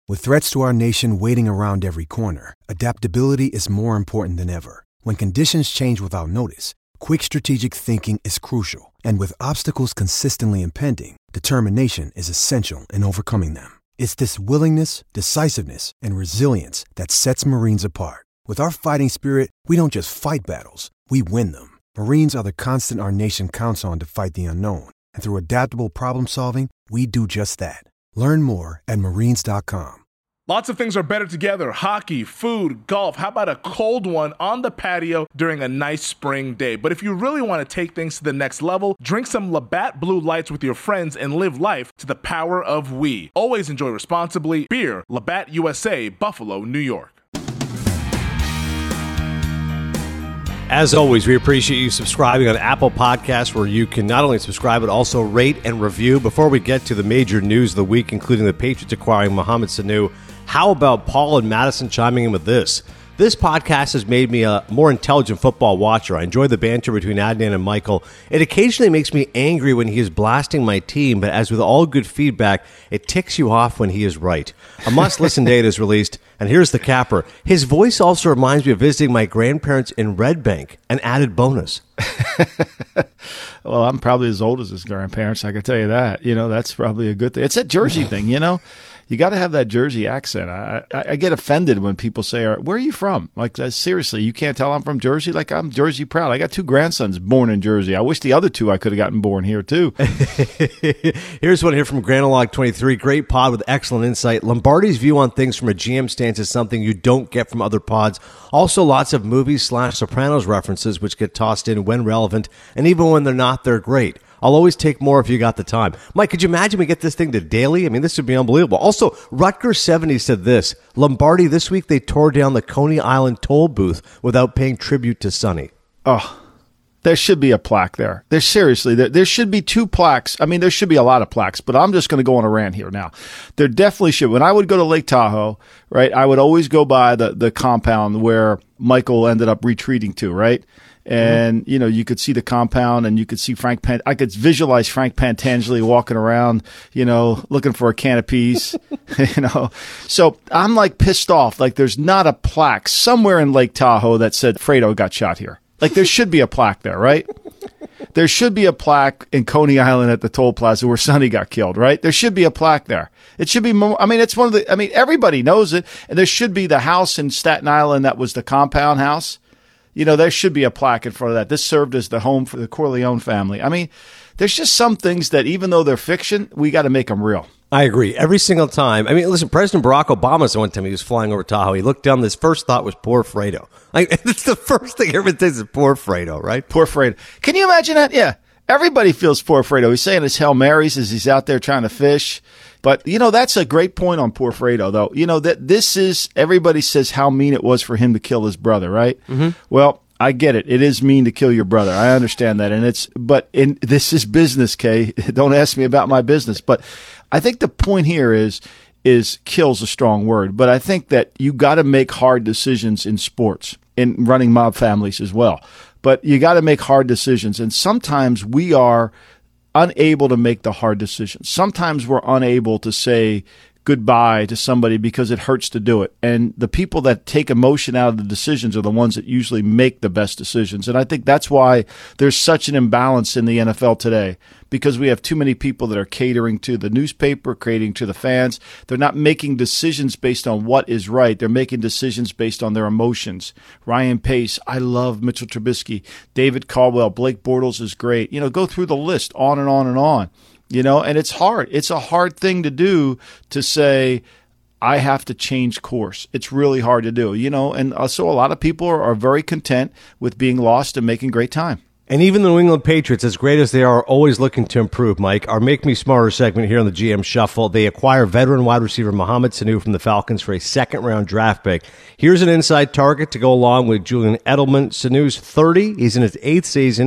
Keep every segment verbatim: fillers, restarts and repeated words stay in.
With threats to our nation waiting around every corner, adaptability is more important than ever. When conditions change without notice, quick strategic thinking is crucial. And with obstacles consistently impending, determination is essential in overcoming them. It's this willingness, decisiveness, and resilience that sets Marines apart. With our fighting spirit, we don't just fight battles, we win them. Marines are the constant our nation counts on to fight the unknown. And through adaptable problem solving, we do just that. Learn more at marines dot com. Lots of things are better together. Hockey, food, golf. How about a cold one on the patio during a nice spring day? But if you really want to take things to the next level, drink some Labatt Blue Lights with your friends and live life to the power of we. Always enjoy responsibly. Beer, Labatt U S A, Buffalo, New York. As always, we appreciate you subscribing on Apple Podcasts, where you can not only subscribe, but also rate and review. Before we get to the major news of the week, including the Patriots acquiring Mohamed Sanu, how about Paul and Madison chiming in with this? This podcast has made me a more intelligent football watcher. I enjoy the banter between Adnan and Michael. It occasionally makes me angry when he is blasting my team, but as with all good feedback, it ticks you off when he is right. A must-listen date is released, and here's the capper. His voice also reminds me of visiting my grandparents in Red Bank, an added bonus. Well, I'm probably as old as his grandparents, I can tell you that. You know, that's probably a good thing. It's a Jersey thing, you know? You got to have that Jersey accent. I, I, I get offended when people say, "Where are you from?" Like, uh, seriously, you can't tell I'm from Jersey? Like, I'm Jersey proud. I got two grandsons born in Jersey. I wish the other two I could have gotten born here, too. Here's one here from Granolog twenty-three. Great pod with excellent insight. Lombardi's view on things from a G M stance is something you don't get from other pods. Also, lots of movies slash Sopranos references, which get tossed in when relevant, and even when they're not, they're great. I'll always take more if you got the time. Mike, could you imagine we get this thing to daily? I mean, this would be unbelievable. Also, Rutger seventy said this. Lombardi, this week they tore down the Coney Island toll booth without paying tribute to Sonny. Oh, there should be a plaque there. There seriously, there, there should be two plaques. I mean, there should be a lot of plaques, but I'm just going to go on a rant here now. There definitely should. When I would go to Lake Tahoe, right, I would always go by the, the compound where Michael ended up retreating to, right? And, you know, you could see the compound and you could see Frank Pan- I could visualize Frank Pantangeli walking around, you know, looking for a can of peas, you know. So I'm like pissed off. Like there's not a plaque somewhere in Lake Tahoe that said Fredo got shot here. Like there should be a plaque there, right? There should be a plaque in Coney Island at the toll plaza where Sonny got killed, right? There should be a plaque there. It should be more, I mean, it's one of the, I mean, everybody knows it. And there should be the house in Staten Island that was the compound house. You know, there should be a plaque in front of that. This served as the home for the Corleone family. I mean, there's just some things that even though they're fiction, we got to make them real. I agree. Every single time. I mean, listen, President Barack Obama said one time he was flying over Tahoe. He looked down, his first thought was poor Fredo. Like, it's the first thing everyone thinks is poor Fredo, right? Poor Fredo. Can you imagine that? Yeah. Everybody feels poor Fredo. He's saying his Hail Marys as he's out there trying to fish. But, you know, that's a great point on poor Fredo, though. You know, that this is, everybody says how mean it was for him to kill his brother, right? Mm-hmm. Well, I get it. It is mean to kill your brother. I understand that. And it's, but in, this is business, Kay. Don't ask me about my business. But I think the point here is, is kill's a strong word. But I think that you got to make hard decisions in sports, in running mob families as well. But you got to make hard decisions. And sometimes we are unable to make the hard decisions. Sometimes we're unable to say goodbye to somebody because it hurts to do it. And the people that take emotion out of the decisions are the ones that usually make the best decisions. And I think that's why there's such an imbalance in the N F L today, because we have too many people that are catering to the newspaper, catering to the fans. They're not making decisions based on what is right. They're making decisions based on their emotions. Ryan Pace, I love Mitchell Trubisky. David Caldwell, Blake Bortles is great. You know, go through the list on and on and on. You know, and it's hard. It's a hard thing to do, to say, I have to change course. It's really hard to do, you know, and so a lot of people are, are very content with being lost and making great time. And even the New England Patriots, as great as they are, are always looking to improve, Mike. Our Make Me Smarter segment here on the G M Shuffle, they acquire veteran wide receiver Mohamed Sanu from the Falcons for a second-round draft pick. Here's an inside target to go along with Julian Edelman. Sanu's thirty. He's in his eighth season.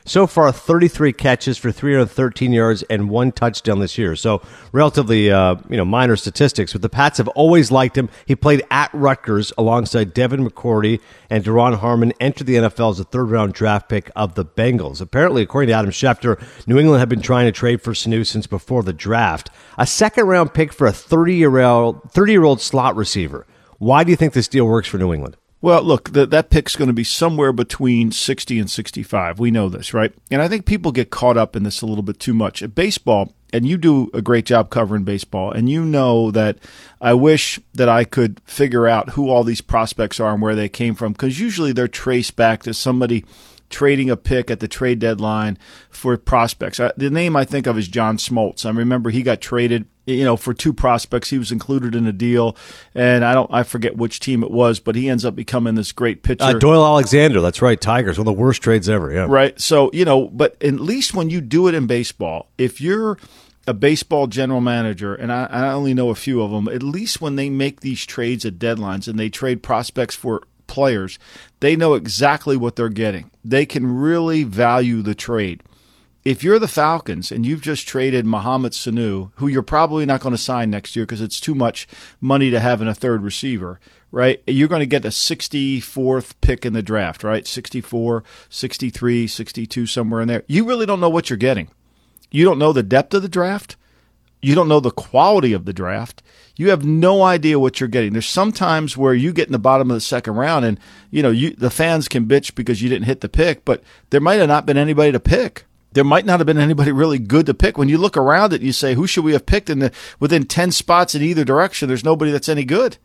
So far, thirty-three catches for three hundred thirteen yards and one touchdown this year. So relatively, uh, you know, minor statistics. But the Pats have always liked him. He played at Rutgers alongside Devin McCourty, and Daron Harmon entered the N F L as a third-round draft pick of the Bengals. Apparently, according to Adam Schefter, New England had been trying to trade for Sanu since before the draft. A second-round pick for a thirty-year-old thirty-year-old slot receiver. Why do you think this deal works for New England? Well, look, the, that pick's going to be somewhere between sixty and sixty-five. We know this, right? And I think people get caught up in this a little bit too much. At baseball, and you do a great job covering baseball, and you know that I wish that I could figure out who all these prospects are and where they came from, because usually they're traced back to somebody trading a pick at the trade deadline for prospects. I, the name I think of is John Smoltz. I remember he got traded, you know, for two prospects. He was included in a deal, and I don't, I forget which team it was, but he ends up becoming this great pitcher. Uh, Doyle Alexander, that's right. Tigers, one of the worst trades ever. Yeah, right. So you know, but at least when you do it in baseball, if you're a baseball general manager, and I, I only know a few of them, at least when they make these trades at deadlines and they trade prospects for players, they know exactly what they're getting. They can really value the trade. If you're the Falcons and you've just traded Mohamed Sanu, who you're probably not going to sign next year because it's too much money to have in a third receiver, right? You're going to get a sixty-fourth pick in the draft, right? sixty-four, sixty-three, sixty-two, somewhere in there. You really don't know what you're getting. You don't know the depth of the draft. You don't know the quality of the draft. You have no idea what you're getting. There's sometimes where you get in the bottom of the second round and, you know, you the fans can bitch because you didn't hit the pick, but there might have not been anybody to pick. There might not have been anybody really good to pick. When you look around it, you say, who should we have picked? And within ten spots in either direction, there's nobody that's any good.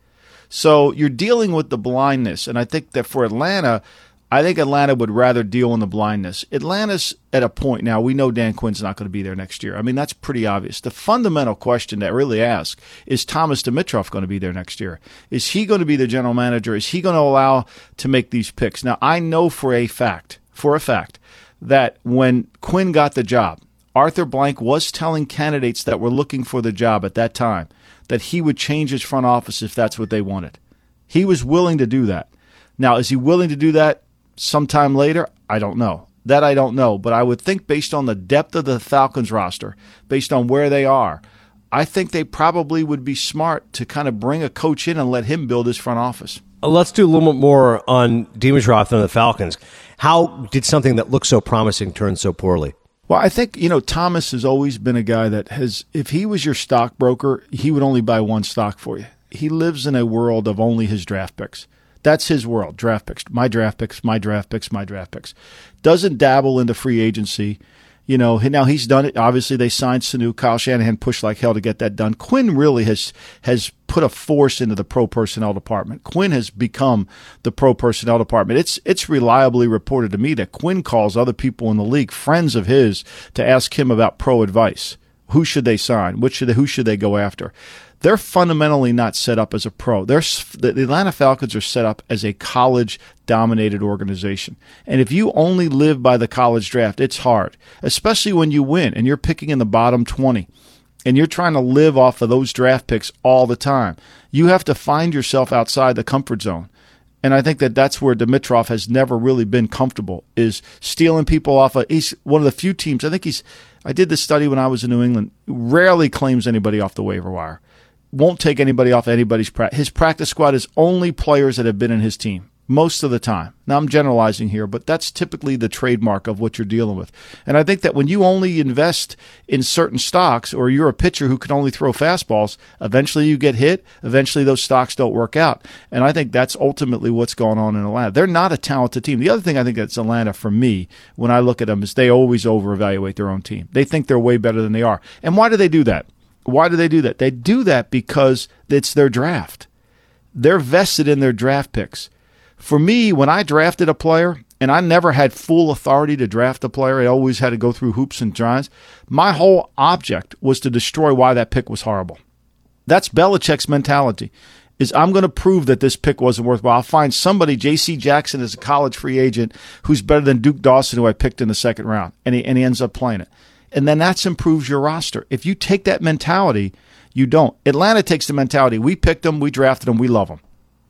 So you're dealing with the blindness. And I think that for Atlanta, I think Atlanta would rather deal in the blindness. Atlanta's at a point now, we know Dan Quinn's not going to be there next year. I mean, that's pretty obvious. The fundamental question that really asks, is Thomas Dimitroff going to be there next year? Is he going to be the general manager? Is he going to allow to make these picks? Now, I know for a fact, for a fact, that when Quinn got the job, Arthur Blank was telling candidates that were looking for the job at that time that he would change his front office if that's what they wanted. He was willing to do that. Now, is he willing to do that sometime later? I don't know. That I don't know. But I would think based on the depth of the Falcons roster, based on where they are, I think they probably would be smart to kind of bring a coach in and let him build his front office. Let's do a little bit more on Dimitroff and the Falcons. How did something that looked so promising turn so poorly? Well, I think, you know, Thomas has always been a guy that has, if he was your stockbroker, he would only buy one stock for you. He lives in a world of only his draft picks. That's his world, draft picks. My draft picks, my draft picks, my draft picks. Doesn't dabble into free agency. You know, now he's done it. Obviously, they signed Sanu. Kyle Shanahan pushed like hell to get that done. Quinn really has has put a force into the pro personnel department. Quinn has become the pro personnel department. It's it's reliably reported to me that Quinn calls other people in the league, friends of his, to ask him about pro advice. Who should they sign? Which should they, who should they go after? They're fundamentally not set up as a pro. They're, the Atlanta Falcons are set up as a college-dominated organization. And if you only live by the college draft, it's hard, especially when you win and you're picking in the bottom twenty and you're trying to live off of those draft picks all the time. You have to find yourself outside the comfort zone. And I think that that's where Dimitroff has never really been comfortable, is stealing people off of – he's one of the few teams – I think he's – I did this study when I was in New England, rarely claims anybody off the waiver wire. Won't take anybody off anybody's practice. His practice squad is only players that have been in his team most of the time. Now, I'm generalizing here, but that's typically the trademark of what you're dealing with. And I think that when you only invest in certain stocks, or you're a pitcher who can only throw fastballs, eventually you get hit. Eventually those stocks don't work out. And I think that's ultimately what's going on in Atlanta. They're not a talented team. The other thing I think that's Atlanta for me when I look at them is they always over-evaluate their own team. They think they're way better than they are. And why do they do that? Why do they do that? They do that because it's their draft. They're vested in their draft picks. For me, when I drafted a player, and I never had full authority to draft a player, I always had to go through hoops and tries, my whole object was to destroy why that pick was horrible. That's Belichick's mentality, is I'm going to prove that this pick wasn't worthwhile. I'll find somebody, J C Jackson is a college free agent, who's better than Duke Dawson, who I picked in the second round, and he, and he ends up playing it. And then that improves your roster. If you take that mentality, you don't. Atlanta takes the mentality, we picked them, we drafted them, we love them.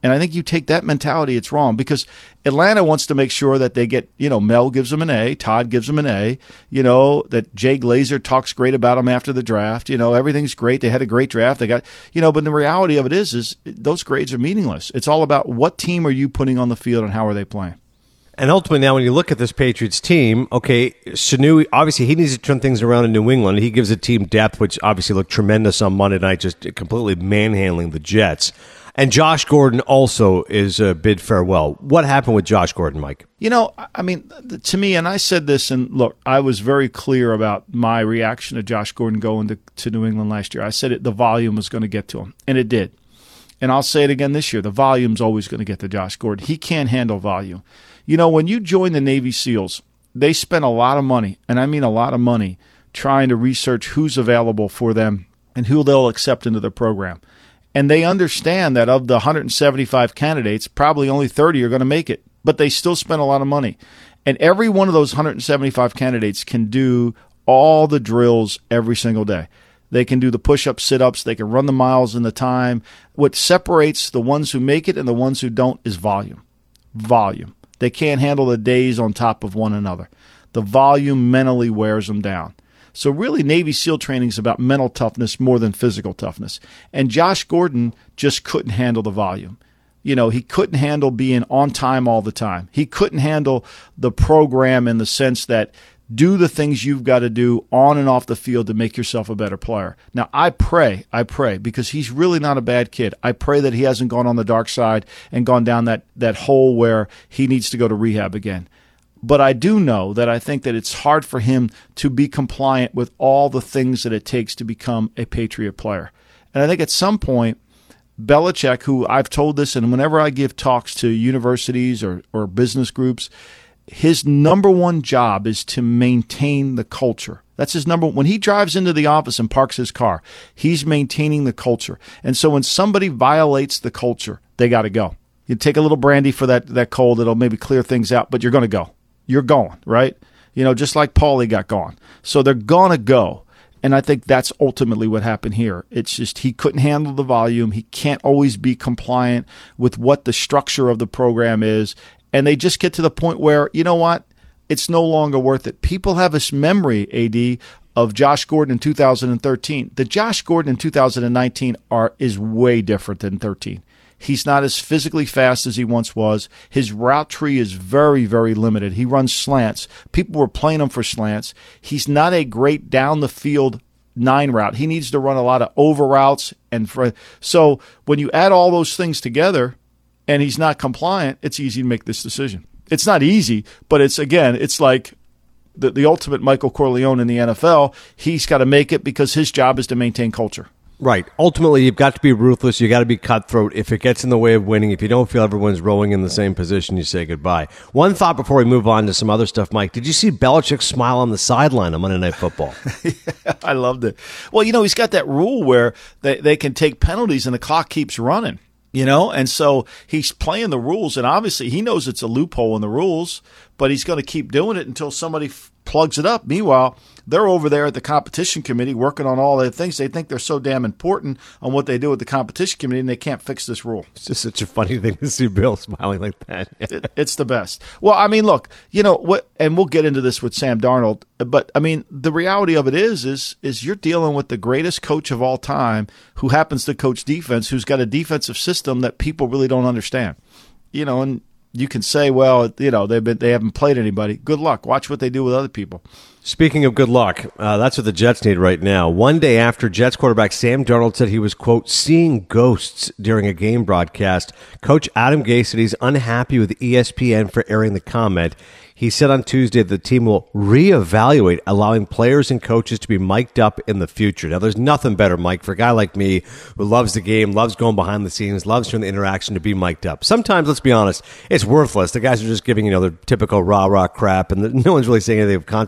And I think you take that mentality, it's wrong, because Atlanta wants to make sure that they get, you know, Mel gives them an A, Todd gives them an A, you know, that Jay Glazer talks great about them after the draft. You know, everything's great. They had a great draft. They got, you know, but the reality of it is, is those grades are meaningless. It's all about what team are you putting on the field and how are they playing. And ultimately, now when you look at this Patriots team, okay, Sanu, obviously he needs to turn things around in New England. He gives the team depth, which obviously looked tremendous on Monday night, just completely manhandling the Jets. And Josh Gordon also is a bid farewell. What happened with Josh Gordon, Mike? You know, I mean, to me, and I said this, and look, I was very clear about my reaction to Josh Gordon going to, to New England last year. I said it, the volume was going to get to him, and it did. And I'll say it again this year, the volume's always going to get to Josh Gordon. He can't handle volume. You know, when you join the Navy SEALs, they spend a lot of money, and I mean a lot of money, trying to research who's available for them and who they'll accept into the program. And they understand that of the one hundred seventy-five candidates, probably only thirty are going to make it. But they still spend a lot of money. And every one of those one hundred seventy-five candidates can do all the drills every single day. They can do the push-ups, sit-ups. They can run the miles in the time. What separates the ones who make it and the ones who don't is volume. Volume. They can't handle the days on top of one another. The volume mentally wears them down. So really, Navy SEAL training is about mental toughness more than physical toughness. And Josh Gordon just couldn't handle the volume. You know, he couldn't handle being on time all the time. He couldn't handle the program in the sense that do the things you've got to do on and off the field to make yourself a better player. Now, I pray, I pray, because he's really not a bad kid. I pray that he hasn't gone on the dark side and gone down that, that hole where he needs to go to rehab again. But I do know that I think that it's hard for him to be compliant with all the things that it takes to become a Patriot player. And I think at some point, Belichick, who I've told this, and whenever I give talks to universities or, or business groups, his number one job is to maintain the culture. That's his number. When he drives into the office and parks his car, he's maintaining the culture. And so when somebody violates the culture, they got to go. You take a little brandy for that, that cold. It'll maybe clear things out, but you're going to go. You're going, right? You know, just like Paulie got gone. So they're going to go. And I think that's ultimately what happened here. It's just he couldn't handle the volume. He can't always be compliant with what the structure of the program is. And they just get to the point where, you know what? It's no longer worth it. People have this memory, A D, of Josh Gordon in two thousand thirteen. The Josh Gordon in two thousand nineteen are is way different than thirteen. He's not as physically fast as he once was. His route tree is very, very limited. He runs slants. People were playing him for slants. He's not a great down-the-field nine route. He needs to run a lot of over routes. And for, so when you add all those things together and he's not compliant, it's easy to make this decision. It's not easy, but it's, again, it's like the, the ultimate Michael Corleone in the N F L. He's got to make it because his job is to maintain culture. Right. Ultimately, you've got to be ruthless. You got to be cutthroat. If it gets in the way of winning, if you don't feel everyone's rowing in the same position, you say goodbye. One thought before we move on to some other stuff, Mike. Did you see Belichick smile on the sideline on Monday Night Football? Yeah, I loved it. Well, you know, he's got that rule where they, they can take penalties and the clock keeps running. You know, and so he's playing the rules, and obviously he knows it's a loophole in the rules, but he's going to keep doing it until somebody f- plugs it up. Meanwhile, they're over there at the competition committee working on all their things. They think they're so damn important on what they do with the competition committee, and they can't fix this rule. It's just such a funny thing to see Bill smiling like that. it, it's the best. Well, I mean, look, you know what, and we'll get into this with Sam Darnold, but I mean, the reality of it is, is, is you're dealing with the greatest coach of all time who happens to coach defense, who's got a defensive system that people really don't understand. You know, and you can say, well, you know, they've been, they haven't played anybody. Good luck. Watch what they do with other people. Speaking of good luck, uh, that's what the Jets need right now. One day after Jets quarterback Sam Darnold said he was, quote, seeing ghosts during a game broadcast, Coach Adam Gase said he's unhappy with E S P N for airing the comment. He said on Tuesday that the team will reevaluate allowing players and coaches to be mic'd up in the future. Now, there's nothing better, Mike, for a guy like me who loves the game, loves going behind the scenes, loves doing the interaction to be mic'd up. Sometimes, let's be honest, it's worthless. The guys are just giving, you know, their typical rah-rah crap, and no one's really saying anything of consequence.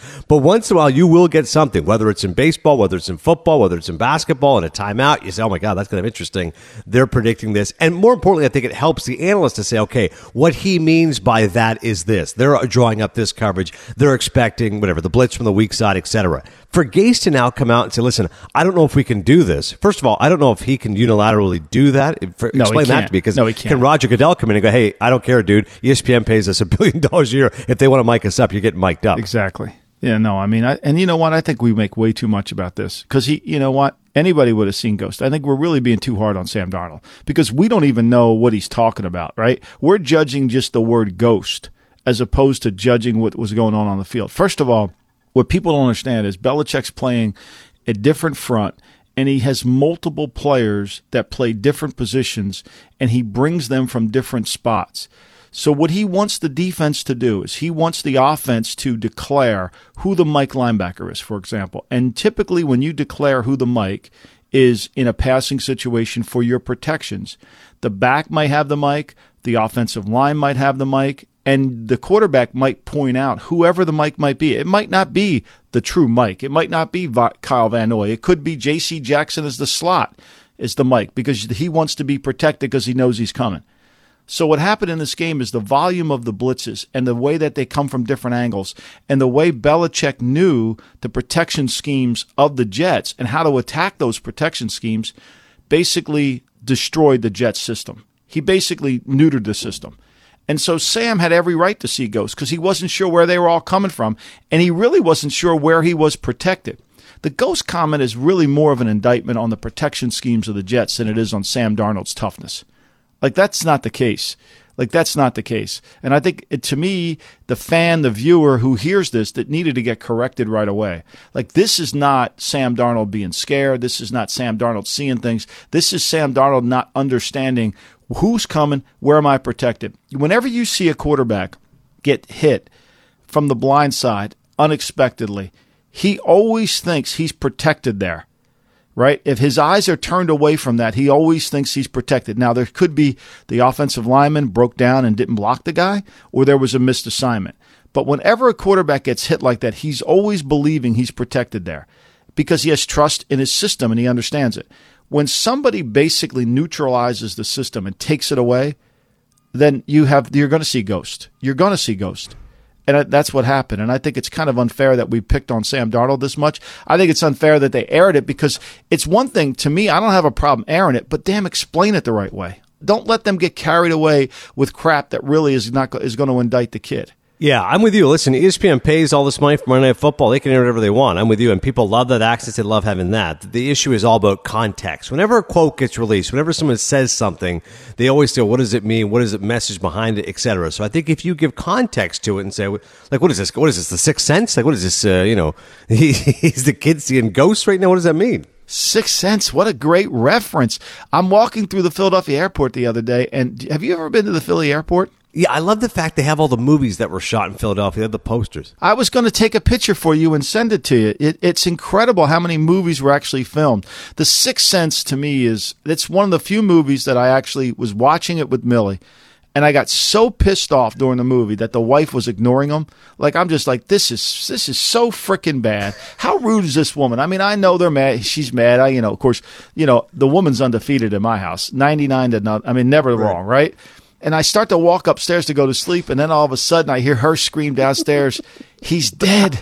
But once in a while, you will get something, whether it's in baseball, whether it's in football, whether it's in basketball, in a timeout. You say, oh, my God, that's kind of interesting. They're predicting this. And more importantly, I think it helps the analyst to say, okay, what he means by that is this. They're drawing up this coverage. They're expecting whatever, the blitz from the weak side, et cetera. For Gase to now come out and say, listen, I don't know if we can do this. First of all, I don't know if he can unilaterally do that. For, no, explain that to me. Because no, he can't. Can Roger Goodell come in and go, hey, I don't care, dude. E S P N pays us a billion dollars a year. If they want to mic us up, you're getting mic'd up. Exactly. Yeah, no, I mean, I, and you know what? I think we make way too much about this because he, you know what? Anybody would have seen Ghost. I think we're really being too hard on Sam Darnold because we don't even know what he's talking about, right? We're judging just the word ghost as opposed to judging what was going on on the field. First of all, what people don't understand is Belichick's playing a different front, and he has multiple players that play different positions, and he brings them from different spots. So what he wants the defense to do is he wants the offense to declare who the Mike linebacker is, for example. And typically when you declare who the Mike is in a passing situation for your protections, the back might have the Mike, the offensive line might have the Mike, and the quarterback might point out whoever the Mike might be. It might not be the true Mike. It might not be Kyle Van Noy. It could be J C Jackson as the slot is the Mike because he wants to be protected because he knows he's coming. So what happened in this game is the volume of the blitzes and the way that they come from different angles and the way Belichick knew the protection schemes of the Jets and how to attack those protection schemes basically destroyed the Jets system. He basically neutered the system. And so Sam had every right to see ghosts because he wasn't sure where they were all coming from, and he really wasn't sure where he was protected. The ghost comment is really more of an indictment on the protection schemes of the Jets than it is on Sam Darnold's toughness. Like, that's not the case. Like, that's not the case. And I think, it, to me, the fan, the viewer who hears this, that needed to get corrected right away. Like, this is not Sam Darnold being scared. This is not Sam Darnold seeing things. This is Sam Darnold not understanding who's coming, where am I protected. Whenever you see a quarterback get hit from the blind side unexpectedly, he always thinks he's protected there. Right? If his eyes are turned away from that, he always thinks he's protected. Now, there could be the offensive lineman broke down and didn't block the guy, or there was a missed assignment. But whenever a quarterback gets hit like that, he's always believing he's protected there because he has trust in his system and he understands it. When somebody basically neutralizes the system and takes it away, then you have you're going to see ghost. You're going to see ghost. And that's what happened. And I think it's kind of unfair that we picked on Sam Darnold this much. I think it's unfair that they aired it because it's one thing, to me, I don't have a problem airing it, but damn, explain it the right way. Don't let them get carried away with crap that really is not is going to indict the kid. Yeah, I'm with you. Listen, E S P N pays all this money for Monday Night Football. They can air whatever they want. I'm with you, and people love that access. They love having that. The issue is all about context. Whenever a quote gets released, whenever someone says something, they always say, what does it mean? What is the message behind it, et cetera. So I think if you give context to it and say, like, what is this? What is this, The Sixth Sense? Like, what is this, uh, you know, he, he's the kid seeing ghosts right now? What does that mean? Sixth Sense, what a great reference. I'm walking through the Philadelphia airport the other day, and have you ever been to the Philly airport? Yeah, I love the fact they have all the movies that were shot in Philadelphia. They have the posters. I was going to take a picture for you and send it to you. It, it's incredible how many movies were actually filmed. The Sixth Sense, to me, is it's one of the few movies that I actually was watching it with Millie, and I got so pissed off during the movie that the wife was ignoring them. Like, I'm just like, this is this is so freaking bad. How rude is this woman? I mean, I know they're mad. She's mad. I, you know, of course, you know, the woman's undefeated in my house, ninety-nine to none. I mean, never right. wrong, right? And I start to walk upstairs to go to sleep, and then all of a sudden I hear her scream downstairs, he's dead.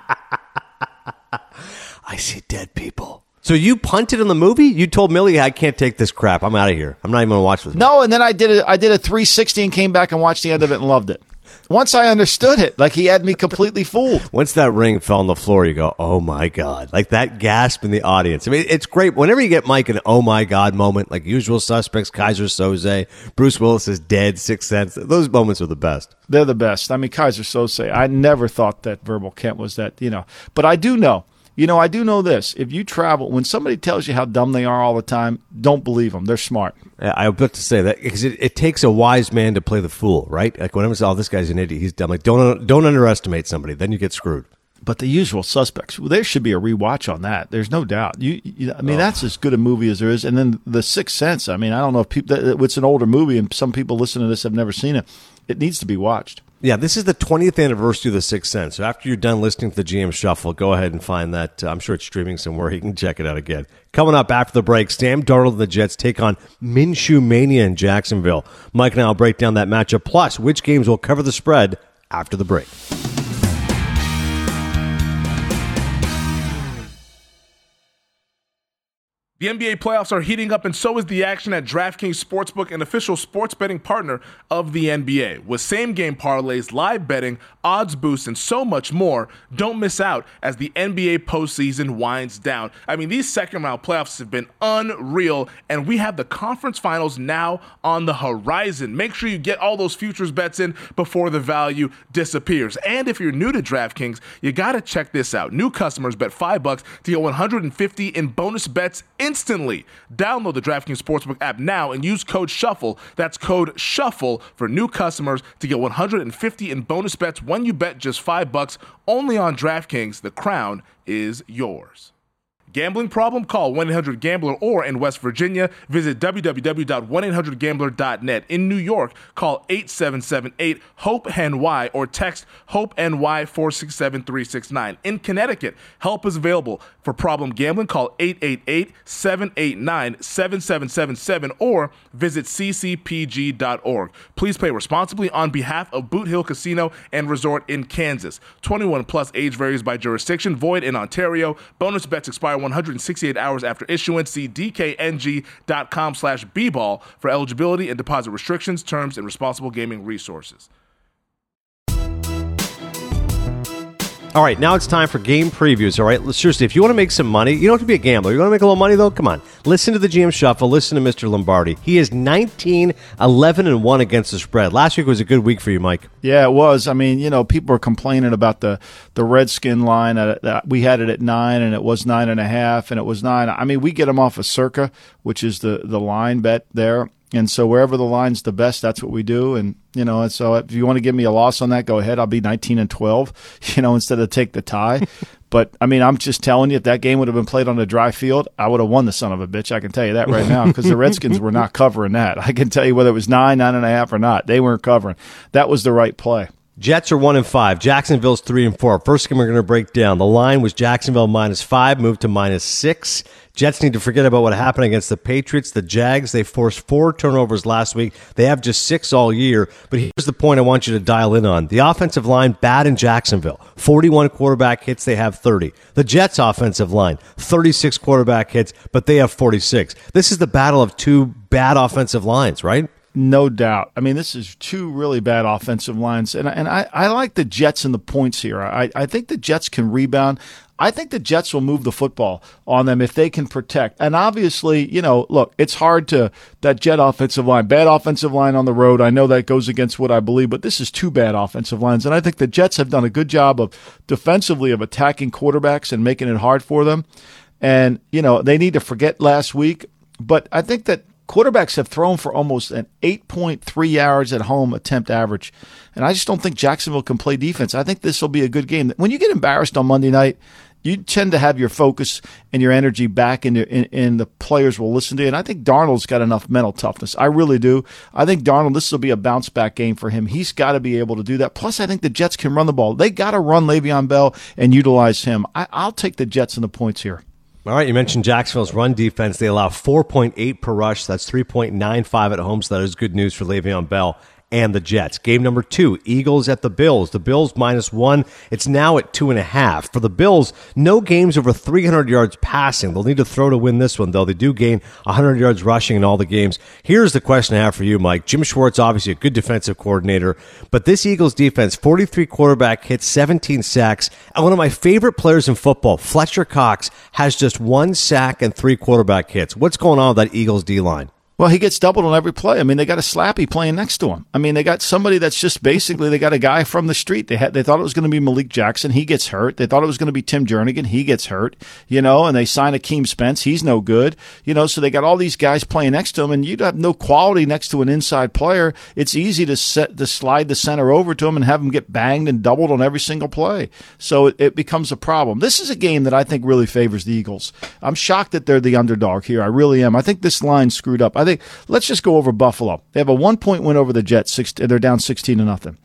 I see dead people. So you punted in the movie? You told Millie, I can't take this crap. I'm out of here. I'm not even going to watch this. No, and then I did a, I did a three sixty and came back and watched the end of it and loved it. Once I understood it, like he had me completely fooled. Once that ring fell on the floor, you go, oh, my God. Like that gasp in the audience. I mean, it's great. Whenever you get Mike an oh, my God moment, like Usual Suspects, Kaiser Soze, Bruce Willis is dead, Sixth Sense, those moments are the best. They're the best. I mean, Kaiser Soze, I never thought that Verbal Kent was that, you know. But I do know. You know, I do know this. If you travel, when somebody tells you how dumb they are all the time, don't believe them. They're smart. I was about to say that because it, it takes a wise man to play the fool, right? Like when I was, oh, this guy's an idiot. He's dumb. Like, don't don't underestimate somebody. Then you get screwed. But The Usual Suspects, well, there should be a rewatch on that. There's no doubt. You, you I mean, oh. That's as good a movie as there is. And then The Sixth Sense. I mean, I don't know if people. It's an older movie, and some people listening to this have never seen it. It needs to be watched. Yeah, this is the twentieth anniversary of The Sixth Sense. So after you're done listening to the G M Shuffle, go ahead and find that. Uh, I'm sure it's streaming somewhere. You can check it out again. Coming up after the break, Sam Darnold and the Jets take on Minshew Mania in Jacksonville. Mike and I will break down that matchup, plus which games will cover the spread after the break. The N B A playoffs are heating up, and so is the action at DraftKings Sportsbook, an official sports betting partner of the N B A. With same-game parlays, live betting, odds boosts, and so much more, don't miss out as the N B A postseason winds down. I mean, these second-round playoffs have been unreal, and we have the conference finals now on the horizon. Make sure you get all those futures bets in before the value disappears. And if you're new to DraftKings, you got to check this out. New customers bet five bucks to get one hundred fifty in bonus bets instantly. Download the DraftKings Sportsbook app now and use code SHUFFLE. That's code SHUFFLE for new customers to get one hundred fifty in bonus bets when you bet just five bucks. Only on DraftKings. The crown is yours. Gambling problem? Call one eight hundred gambler, or in West Virginia, visit w w w dot one eight hundred gambler dot net. In New York, call eight seven seven eight hope N Y or text HOPE-NY four six seven three six nine. In Connecticut, help is available. For problem gambling, call eight eight eight seven eight nine seven seven seven seven or visit c c p g dot org. Please play responsibly on behalf of Boot Hill Casino and Resort in Kansas. twenty-one plus, age varies by jurisdiction, void in Ontario. Bonus bets expire one hundred sixty-eight hours after issuance. See d k n g dot com slash b ball for eligibility and deposit restrictions, terms, and responsible gaming resources. All right, now it's time for game previews, all right? Seriously, if you want to make some money, you don't have to be a gambler. You want to make a little money, though? Come on. Listen to the G M Shuffle. Listen to Mister Lombardi. He is nineteen, eleven, and one against the spread. Last week was a good week for you, Mike. Yeah, it was. I mean, you know, people were complaining about the, the Redskin line. At, uh, we had it at nine, and it was nine and a half, and it was nine. I mean, we get them off of Circa, which is the, the line bet there. And so wherever the line's the best, that's what we do. And, you know, and so if you want to give me a loss on that, go ahead. I'll be nineteen and twelve, you know, instead of take the tie. But, I mean, I'm just telling you, if that game would have been played on a dry field, I would have won the son of a bitch. I can tell you that right now, because the Redskins were not covering that. I can tell you whether it was nine, nine and a half or not. They weren't covering. That was the right play. Jets are one and five. Jacksonville's three and four. First game we're going to break down. The line was Jacksonville minus five, moved to minus six. Jets need to forget about what happened against the Patriots. The Jags, they forced four turnovers last week. They have just six all year. But here's the point I want you to dial in on. The offensive line, bad in Jacksonville. forty-one quarterback hits, they have thirty. The Jets' offensive line, thirty-six quarterback hits, but they have forty-six. This is the battle of two bad offensive lines, right? No doubt. I mean, this is two really bad offensive lines. And, and I, I like the Jets and the points here. I, I think the Jets can rebound. I think the Jets will move the football on them if they can protect. And obviously, you know, look, it's hard to – that Jet offensive line, bad offensive line on the road. I know that goes against what I believe, but this is two bad offensive lines. And I think the Jets have done a good job of defensively of attacking quarterbacks and making it hard for them. And, you know, they need to forget last week. But I think that quarterbacks have thrown for almost an eight point three yards at home attempt average. And I just don't think Jacksonville can play defense. I think this will be a good game. When you get embarrassed on Monday night, you tend to have your focus and your energy back, and, and, and the players will listen to you. And I think Darnold's got enough mental toughness. I really do. I think Darnold, this will be a bounce-back game for him. He's got to be able to do that. Plus, I think the Jets can run the ball. They got to run Le'Veon Bell and utilize him. I, I'll take the Jets and the points here. All right, you mentioned Jacksonville's run defense. They allow four point eight per rush. That's three point nine five at home, so that is good news for Le'Veon Bell and the Jets. Game number two, Eagles at the Bills. The Bills minus one. It's now at two and a half. For the Bills, no games over three hundred yards passing. They'll need to throw to win this one, though. They do gain one hundred yards rushing in all the games. Here's the question I have for you, Mike. Jim Schwartz, obviously a good defensive coordinator, but this Eagles defense, forty-three quarterback hits, seventeen sacks, and one of my favorite players in football, Fletcher Cox, has just one sack and three quarterback hits. What's going on with that Eagles D-line? Well, he gets doubled on every play. I mean, they got a Slappy playing next to him. I mean, they got somebody that's just basically, they got a guy from the street. They had, they thought it was going to be Malik Jackson. He gets hurt. They thought it was going to be Tim Jernigan. He gets hurt, you know, and they sign Akeem Spence. He's no good, you know, so they got all these guys playing next to him, and you'd have no quality next to an inside player. It's easy to set, to slide the center over to him and have him get banged and doubled on every single play. So it, it becomes a problem. This is a game that I think really favors the Eagles. I'm shocked that they're the underdog here. I really am. I think this line's screwed up. I think, let's just go over Buffalo. They have a one-point win over the Jets. Six, they're down sixteen to nothing.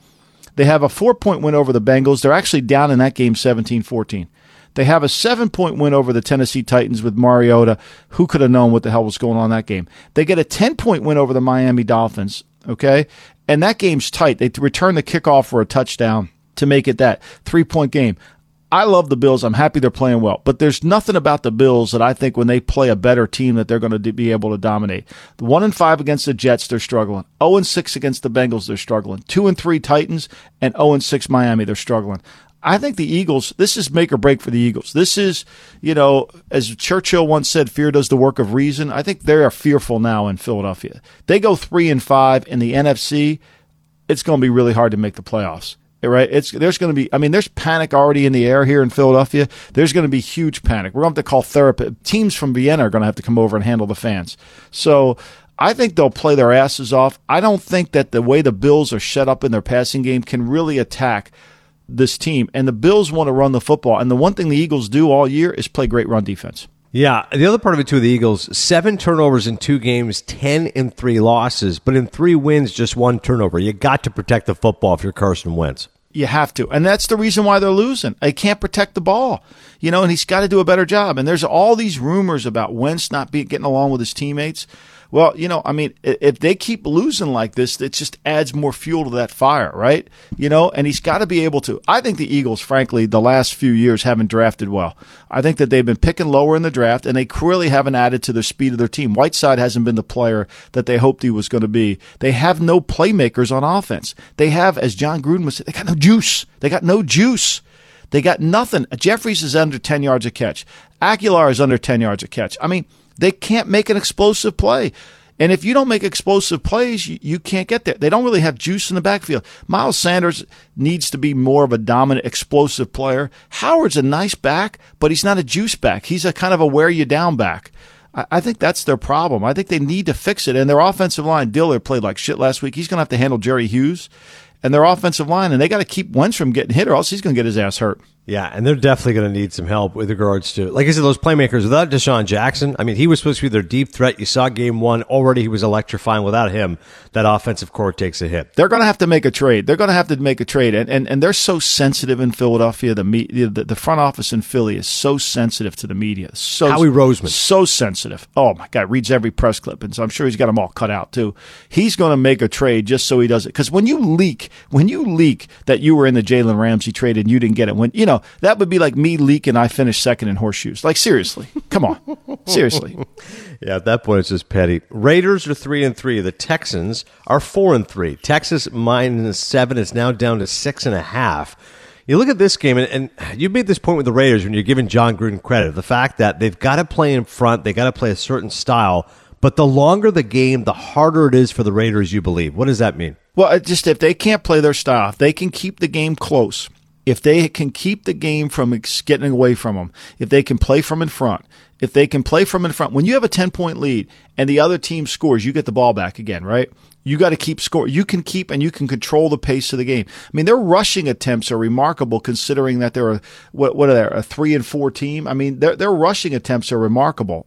They have a four-point win over the Bengals. They're actually down in that game seventeen fourteen. They have a seven-point win over the Tennessee Titans with Mariota. Who could have known what the hell was going on in that game? They get a ten-point win over the Miami Dolphins, okay? And that game's tight. They return the kickoff for a touchdown to make it that three-point game. I love the Bills. I'm happy they're playing well. But there's nothing about the Bills that I think when they play a better team that they're going to be able to dominate. one and five against the Jets, they're struggling. oh and six against the Bengals, they're struggling. two and three Titans and oh and six Miami, they're struggling. I think the Eagles, this is make or break for the Eagles. This is, you know, as Churchill once said, fear does the work of reason. I think they are fearful now in Philadelphia. They go three and five in the N F C, it's going to be really hard to make the playoffs. Right? It's there's going to be, I mean, there's panic already in the air here in Philadelphia. There's going to be huge panic. We're going to have to call therapy. Teams from Vienna are going to have to come over and handle the fans. So I think they'll play their asses off. I don't think that the way the Bills are set up in their passing game can really attack this team. And the Bills want to run the football. And the one thing the Eagles do all year is play great run defense. Yeah, the other part of it, too, the Eagles, seven turnovers in two games, ten in three losses, but in three wins, just one turnover. You got to protect the football if you're Carson Wentz. You have to. And that's the reason why they're losing. They can't protect the ball. You know, and he's got to do a better job. And there's all these rumors about Wentz not be, getting along with his teammates. Well, you know, I mean, if they keep losing like this, it just adds more fuel to that fire, right? You know, and he's got to be able to. I think the Eagles, frankly, the last few years haven't drafted well. I think that they've been picking lower in the draft, and they clearly haven't added to the speed of their team. Whiteside hasn't been the player that they hoped he was going to be. They have no playmakers on offense. They have, as John Gruden was saying, they got no juice. They got no juice. They got nothing. Jeffries is under ten yards a catch. Aguilar is under ten yards a catch. I mean, they can't make an explosive play. And if you don't make explosive plays, you, you can't get there. They don't really have juice in the backfield. Miles Sanders needs to be more of a dominant, explosive player. Howard's a nice back, but he's not a juice back. He's a kind of a wear-you-down back. I, I think that's their problem. I think they need to fix it. And their offensive line, Dillard played like shit last week. He's going to have to handle Jerry Hughes. And their offensive line, and they got to keep Wentz from getting hit or else he's going to get his ass hurt. Yeah, and they're definitely going to need some help with regards to, like I said, those playmakers. Without Deshaun Jackson, I mean, he was supposed to be their deep threat. You saw game one. Already he was electrifying. Without him, that offensive core takes a hit. They're going to have to make a trade. They're going to have to make a trade. And and, and they're so sensitive in Philadelphia. The, me, the the front office in Philly is so sensitive to the media. So Howie Roseman. So sensitive. Oh, my God. Reads every press clip. And so I'm sure he's got them all cut out, too. He's going to make a trade just so he does it. Because when you leak, when you leak that you were in the Jalen Ramsey trade and you didn't get it, when you know, that would be like me leaking I finished second in horseshoes. Like, seriously. Come on. Seriously. Yeah, at that point, it's just petty. Raiders are three and three. The Texans are four and three. Texas minus seven is now down to six and a half. You look at this game, and, and you made this point with the Raiders when you're giving John Gruden credit. The fact that they've got to play in front, they got to play a certain style, but the longer the game, the harder it is for the Raiders, you believe. What does that mean? Well, it just if they can't play their style, if they can keep the game close, if they can keep the game from getting away from them, if they can play from in front, if they can play from in front, when you have a ten-point lead and the other team scores, you get the ball back again, right? You got to keep score. You can keep and you can control the pace of the game. I mean, their rushing attempts are remarkable considering that they're a, what, what are they, a three and four team. I mean, their their rushing attempts are remarkable.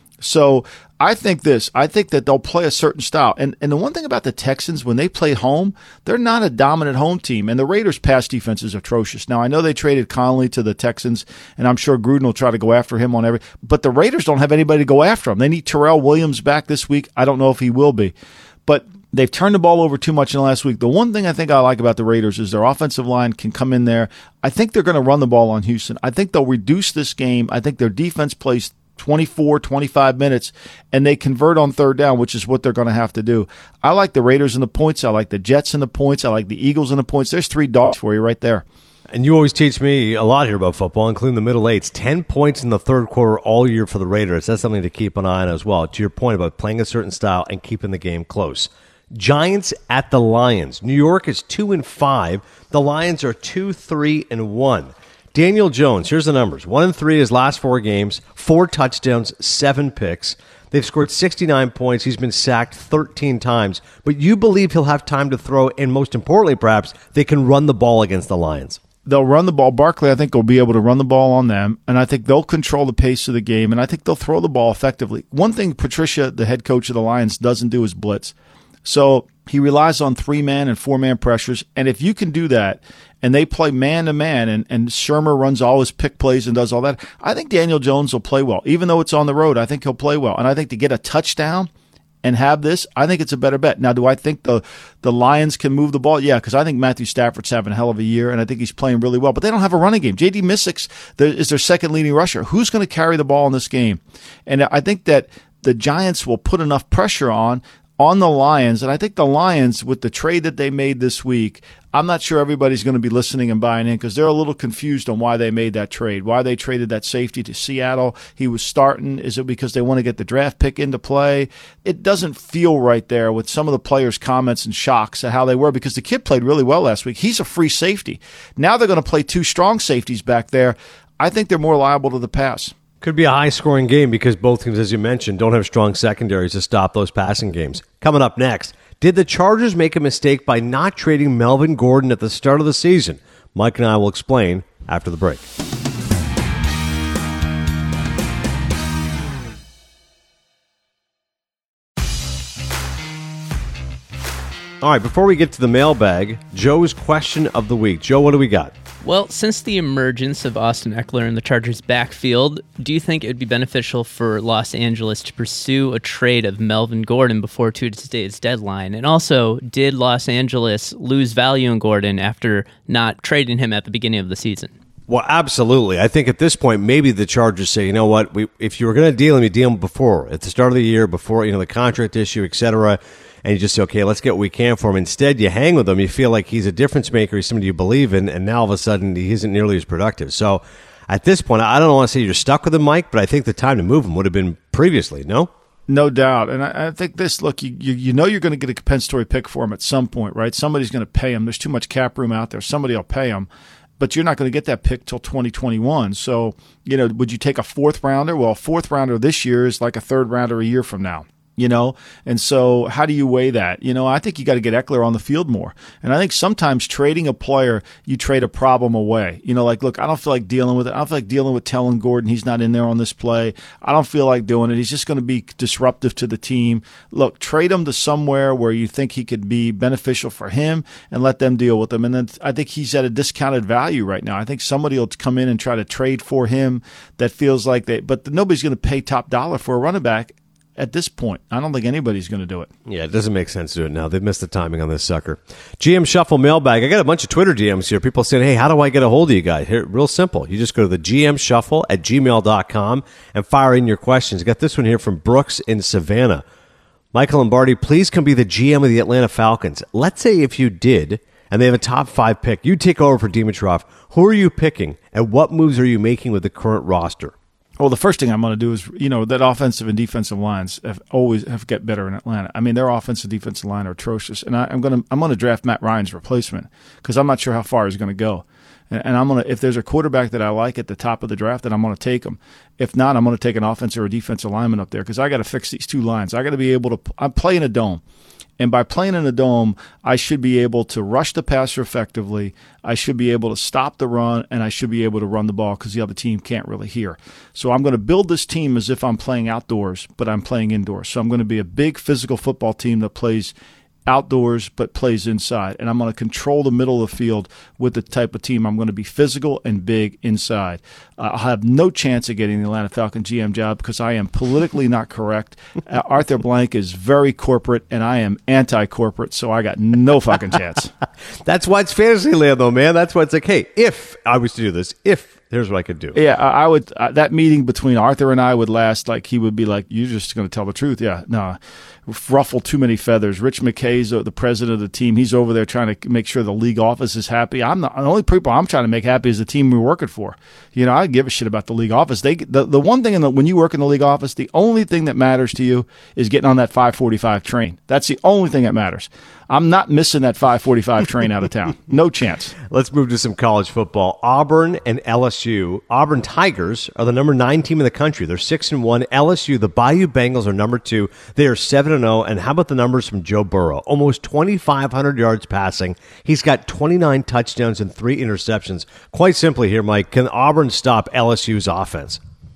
So I think this. I think that they'll play a certain style. And and the one thing about the Texans, when they play home, they're not a dominant home team. And the Raiders' pass defense is atrocious. Now, I know they traded Conley to the Texans, and I'm sure Gruden will try to go after him on every. But the Raiders don't have anybody to go after him. They need Terrell Williams back this week. I don't know if he will be. But they've turned the ball over too much in the last week. The one thing I think I like about the Raiders is their offensive line can come in there. I think they're going to run the ball on Houston. I think they'll reduce this game. I think their defense plays twenty-four, twenty-five minutes, and they convert on third down, which is what they're going to have to do. I like the Raiders in the points. I like the Jets in the points. I like the Eagles in the points. There's three dogs for you right there. And you always teach me a lot here about football, including the middle eights. Ten points in the third quarter all year for the Raiders. That's something to keep an eye on as well. To your point about playing a certain style and keeping the game close. Giants at the Lions. New York is two and five. The Lions are two, three, and one. Daniel Jones, here's the numbers. One and three his last four games, four touchdowns, seven picks. They've scored sixty-nine points. He's been sacked thirteen times. But you believe he'll have time to throw, and most importantly, perhaps, they can run the ball against the Lions. They'll run the ball. Barkley, I think, will be able to run the ball on them, and I think they'll control the pace of the game, and I think they'll throw the ball effectively. One thing Patricia, the head coach of the Lions, doesn't do is blitz. So he relies on three-man and four-man pressures. And if you can do that, and they play man-to-man, and, and Shermer runs all his pick plays and does all that, I think Daniel Jones will play well. Even though it's on the road, I think he'll play well. And I think to get a touchdown and have this, I think it's a better bet. Now, do I think the, the Lions can move the ball? Yeah, because I think Matthew Stafford's having a hell of a year, and I think he's playing really well. But they don't have a running game. J D Mystick is their second leading rusher. Who's going to carry the ball in this game? And I think that the Giants will put enough pressure on on the Lions, and I think the Lions, with the trade that they made this week, I'm not sure everybody's going to be listening and buying in because they're a little confused on why they made that trade, why they traded that safety to Seattle. He was starting. Is it because they want to get the draft pick into play? It doesn't feel right there with some of the players' comments and shocks at how they were, because the kid played really well last week. He's a free safety. Now they're going to play two strong safeties back there. I think they're more liable to the pass. Could be a high-scoring game because both teams, as you mentioned, don't have strong secondaries to stop those passing games. Coming up next, did the Chargers make a mistake by not trading Melvin Gordon at the start of the season? Mike and I will explain after the break. All right, before we get to the mailbag, Joe's question of the week. Joe, what do we got? Well, since the emergence of Austin Eckler in the Chargers' backfield, do you think it would be beneficial for Los Angeles to pursue a trade of Melvin Gordon before Tuesday's deadline? And also, did Los Angeles lose value in Gordon after not trading him at the beginning of the season? Well, absolutely. I think at this point, maybe the Chargers say, you know what, we, if you were going to deal him, you deal him before, at the start of the year, before you know the contract issue, et cetera, and you just say, okay, let's get what we can for him. Instead, you hang with him. You feel like he's a difference maker. He's somebody you believe in, and now all of a sudden he isn't nearly as productive. So at this point, I don't want to say you're stuck with him, Mike, but I think the time to move him would have been previously, no? No doubt. And I, I think this, look, you, you you know you're going to get a compensatory pick for him at some point, right? Somebody's going to pay him. There's too much cap room out there. Somebody will pay him. But you're not going to get that pick till twenty twenty-one. So, you know, would you take a fourth rounder? Well, a fourth rounder this year is like a third rounder a year from now. You know, and so how do you weigh that? You know, I think you got to get Eckler on the field more. And I think sometimes trading a player, you trade a problem away. You know, like, look, I don't feel like dealing with it. I don't feel like dealing with telling Gordon he's not in there on this play. I don't feel like doing it. He's just going to be disruptive to the team. Look, trade him to somewhere where you think he could be beneficial for him and let them deal with him. And then I think he's at a discounted value right now. I think somebody will come in and try to trade for him that feels like they, but nobody's going to pay top dollar for a running back. At this point, I don't think anybody's going to do it. Yeah, it doesn't make sense to do it now. They've missed the timing on this sucker. G M Shuffle mailbag. I got a bunch of Twitter D Ms here. People saying, hey, how do I get a hold of you guys? Here, real simple. You just go to the G M Shuffle at gmail dot com and fire in your questions. I got this one here from Brooks in Savannah. Michael Lombardi, please come be the G M of the Atlanta Falcons. Let's say if you did, and they have a top five pick, you take over for Dimitrov. Who are you picking, and what moves are you making with the current roster? Well, the first thing I'm going to do is, you know, that offensive and defensive lines have always have get better in Atlanta. I mean, their offensive and defensive line are atrocious, and I, I'm going to I'm going to draft Matt Ryan's replacement because I'm not sure how far he's going to go. And, and I'm going to, if there's a quarterback that I like at the top of the draft, then I'm going to take him. If not, I'm going to take an offensive or a defensive lineman up there because I got to fix these two lines. I got to be able to. I'm playing a dome. And by playing in a dome, I should be able to rush the passer effectively. I should be able to stop the run, and I should be able to run the ball because the other team can't really hear. So I'm going to build this team as if I'm playing outdoors, but I'm playing indoors. So I'm going to be a big physical football team that plays outdoors but plays inside. And I'm going to control the middle of the field with the type of team. I'm going to be physical and big inside. Uh, I'll have no chance of getting the Atlanta Falcons G M job because I am politically not correct. Uh, Arthur Blank is very corporate, and I am anti-corporate, so I got no fucking chance. That's why it's fantasy land, though, man. That's why it's like, hey, if I was to do this, if here's what I could do. Yeah, I, I would. Uh, that meeting between Arthur and I would last like he would be like, "You're just going to tell the truth." Yeah, no, ruffle too many feathers. Rich McKay's the president of the team. He's over there trying to make sure the league office is happy. I'm not, the only people I'm trying to make happy is the team we're working for. You know, I give a shit about the league office. They the, the one thing in the, when you work in the league office, the only thing that matters to you is getting on that five forty-five train. That's the only thing that matters. I'm not missing that five forty-five train out of town. No chance. Let's move to some college football. Auburn and L S U. Auburn Tigers are the number nine team in the country. They're six and one. L S U, the Bayou Bengals, are number two. They are seven and zero. And how about the numbers from Joe Burrow? Almost twenty-five hundred yards passing. He's got twenty-nine touchdowns and three interceptions. Quite simply here, Mike, can Auburn stop L S U's offense?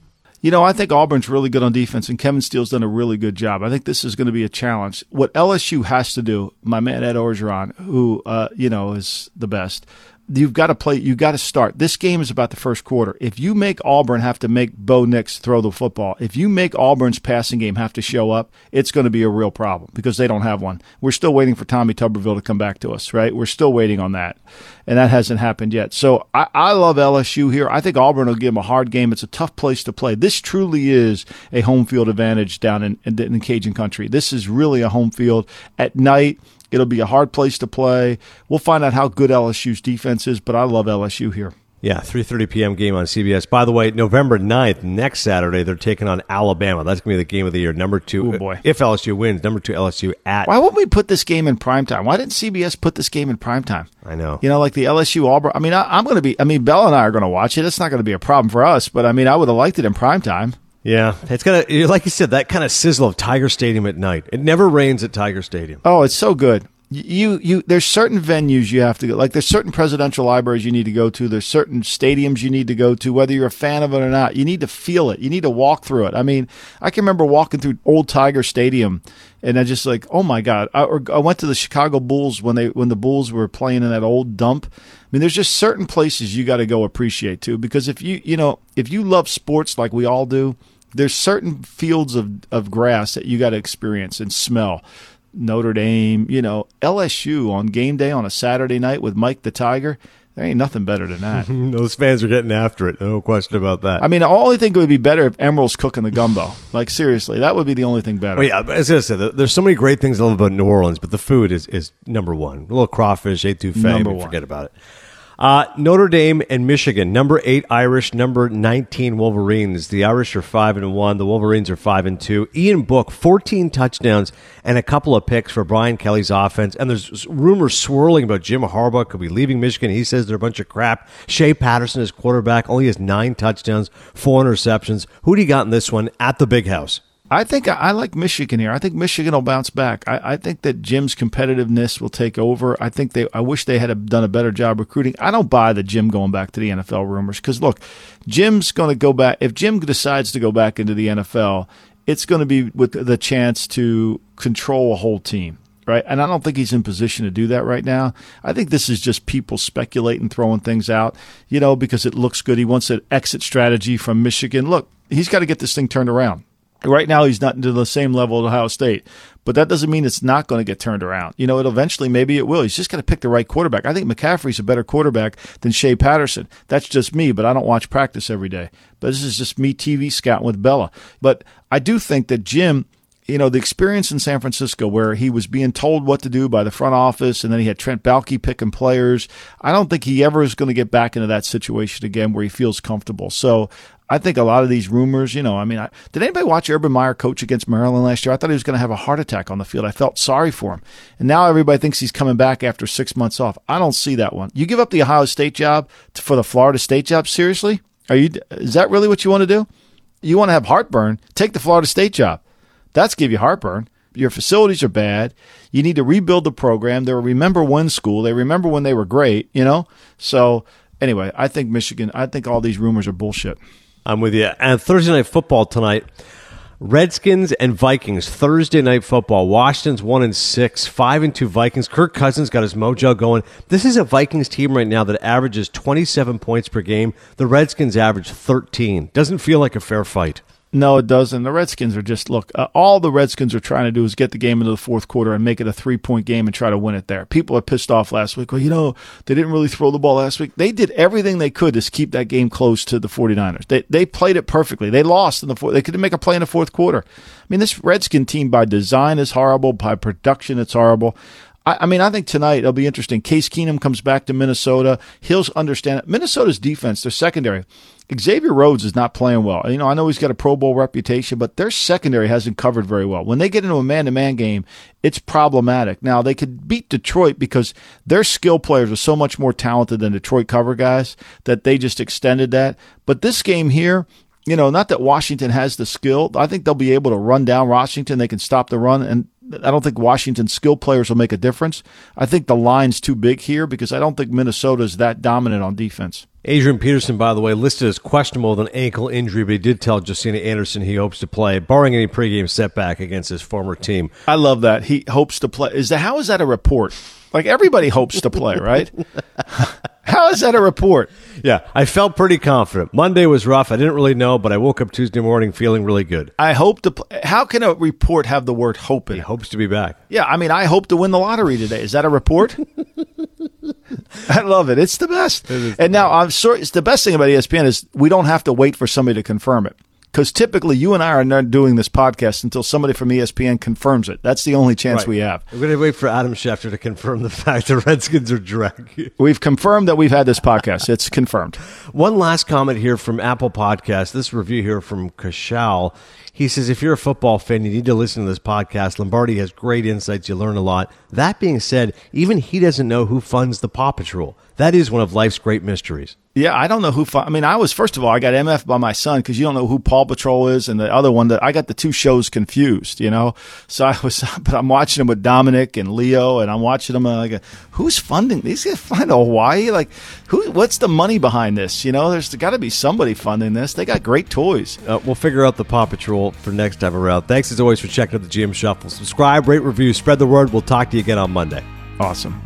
You know, I think Auburn's really good on defense, and Kevin Steele's done a really good job. I think this is going to be a challenge. What L S U has to do, my man Ed Orgeron, who, uh, you know, is the best, you've got to play, you've got to start. This game is about the first quarter. If you make Auburn have to make Bo Nix throw the football, if you make Auburn's passing game have to show up, it's going to be a real problem because they don't have one. We're still waiting for Tommy Tuberville to come back to us, right? We're still waiting on that, and that hasn't happened yet. So I, I love L S U here. I think Auburn will give them a hard game. It's a tough place to play. This truly is a home field advantage down in, in, in Cajun country. This is really a home field at night. It'll be a hard place to play. We'll find out how good L S U's defense is, but I love L S U here. Yeah, three thirty p.m. game on C B S. By the way, November ninth, next Saturday, they're taking on Alabama. That's going to be the game of the year. Number two, oh boy. If L S U wins, number two L S U at. Why wouldn't we put this game in primetime? Why didn't C B S put this game in primetime? I know. You know, like the L S U Auburn. I mean, I, I'm going to be, I mean, Bella and I are going to watch it. It's not going to be a problem for us, but I mean, I would have liked it in primetime. Yeah, it's got a, like you said, that kind of sizzle of Tiger Stadium at night. It never rains at Tiger Stadium. Oh, it's so good. You you there's certain venues you have to go. Like there's certain presidential libraries you need to go to. There's certain stadiums you need to go to, whether you're a fan of it or not. You need to feel it. You need to walk through it. I mean, I can remember walking through Old Tiger Stadium, and I just like, oh my God. I, or I went to the Chicago Bulls when they when the Bulls were playing in that old dump. I mean, there's just certain places you got to go appreciate too, because if you you know if you love sports like we all do, there's certain fields of of grass that you got to experience and smell. Notre Dame, you know, L S U on game day on a Saturday night with Mike the Tiger. There ain't nothing better than that. Those fans are getting after it. No question about that. I mean, the only thing would be better if Emerald's cooking the gumbo. Like, seriously, that would be the only thing better. Well, yeah, as I said, there's so many great things I love about New Orleans, but the food is, is number one. A little crawfish, etouffee, number one. Forget about it. Uh, Notre Dame and Michigan, number eight Irish, number nineteen Wolverines. The Irish are five and one. The Wolverines are five and two. Ian Book, fourteen touchdowns and a couple of picks for Brian Kelly's offense. And there's rumors swirling about Jim Harbaugh could be leaving Michigan. He says they're a bunch of crap. Shea Patterson, his quarterback, only has nine touchdowns, four interceptions. Who do you got in this one at the Big House? I think I, I like Michigan here. I think Michigan will bounce back. I, I think that Jim's competitiveness will take over. I think they. I wish they had done a better job recruiting. I don't buy the Jim going back to the N F L rumors because look, Jim's going to go back. If Jim decides to go back into the N F L, it's going to be with the chance to control a whole team, right? And I don't think he's in position to do that right now. I think this is just people speculating, throwing things out, you know, because it looks good. He wants an exit strategy from Michigan. Look, he's got to get this thing turned around. Right now, he's not to the same level at Ohio State, but that doesn't mean it's not going to get turned around. You know, it eventually, maybe it will. He's just got to pick the right quarterback. I think McCaffrey's a better quarterback than Shea Patterson. That's just me, but I don't watch practice every day. But this is just me T V scouting with Bella. But I do think that Jim, you know, the experience in San Francisco where he was being told what to do by the front office and then he had Trent Baalke picking players, I don't think he ever is going to get back into that situation again where he feels comfortable. So I think a lot of these rumors, you know, I mean, I, did anybody watch Urban Meyer coach against Maryland last year? I thought he was going to have a heart attack on the field. I felt sorry for him. And now everybody thinks he's coming back after six months off. I don't see that one. You give up the Ohio State job to, for the Florida State job? Seriously? Are you? Is that really what you want to do? You want to have heartburn? Take the Florida State job. That's give you heartburn. Your facilities are bad. You need to rebuild the program. They're a remember when school. They remember when they were great, you know? So anyway, I think Michigan, I think all these rumors are bullshit. I'm with you. And Thursday Night Football tonight, Redskins and Vikings. Thursday Night Football. Washington's one and six, five and two Vikings. Kirk Cousins got his mojo going. This is a Vikings team right now that averages twenty-seven points per game. The Redskins average thirteen. Doesn't feel like a fair fight. No, it doesn't. The Redskins are just, look, uh, all the Redskins are trying to do is get the game into the fourth quarter and make it a three-point game and try to win it there. People are pissed off last week. Well, you know, they didn't really throw the ball last week. They did everything they could to keep that game close to the 49ers. They they played it perfectly. They lost in the fourth. They couldn't make a play in the fourth quarter. I mean, this Redskin team by design is horrible. By production, it's horrible. I, I mean, I think tonight it'll be interesting. Case Keenum comes back to Minnesota. He'll understand it. Minnesota's defense, their secondary, Xavier Rhodes is not playing well. You know, I know he's got a Pro Bowl reputation, but their secondary hasn't covered very well. When they get into a man-to-man game, it's problematic. Now, they could beat Detroit because their skill players are so much more talented than Detroit cover guys that they just extended that. But this game here, you know, not that Washington has the skill. I think they'll be able to run down Washington. They can stop the run. And I don't think Washington's skill players will make a difference. I think the line's too big here because I don't think Minnesota's that dominant on defense. Adrian Peterson, by the way, listed as questionable with an ankle injury, but he did tell Josina Anderson he hopes to play, barring any pregame setback against his former team. I love that. He hopes to play. Is that, how is that a report? Like, everybody hopes to play, right? How is that a report? Yeah, I felt pretty confident. Monday was rough. I didn't really know, but I woke up Tuesday morning feeling really good. I hope to play. How can a report have the word hope in He it? hopes to be back. Yeah, I mean, I hope to win the lottery today. Is that a report? I love it. It's the best. It and now, I'm sorry, it's the best thing about E S P N is we don't have to wait for somebody to confirm it. Because typically, you and I are not doing this podcast until somebody from E S P N confirms it. That's the only chance Right. we have. We're going to wait for Adam Schefter to confirm the fact the Redskins are drag. We've confirmed that we've had this podcast. It's confirmed. One last comment here from Apple Podcast. This review here from Kashal. He says, if you're a football fan, you need to listen to this podcast. Lombardi has great insights. You learn a lot. That being said, even he doesn't know who funds the Paw Patrol. That is one of life's great mysteries. Yeah, I don't know who. I mean, I was first of all, I got M F by my son because you don't know who Paw Patrol is, and the other one that I got the two shows confused. You know, so I was, but I'm watching them with Dominic and Leo, and I'm watching them. And I go, who's funding these guys? Flying to Hawaii? Like, who? What's the money behind this? You know, there's got to be somebody funding this. They got great toys. Uh, we'll figure out the Paw Patrol for next time around. Thanks as always for checking out the G M Shuffle. Subscribe, rate, review, spread the word. We'll talk to you again on Monday. Awesome.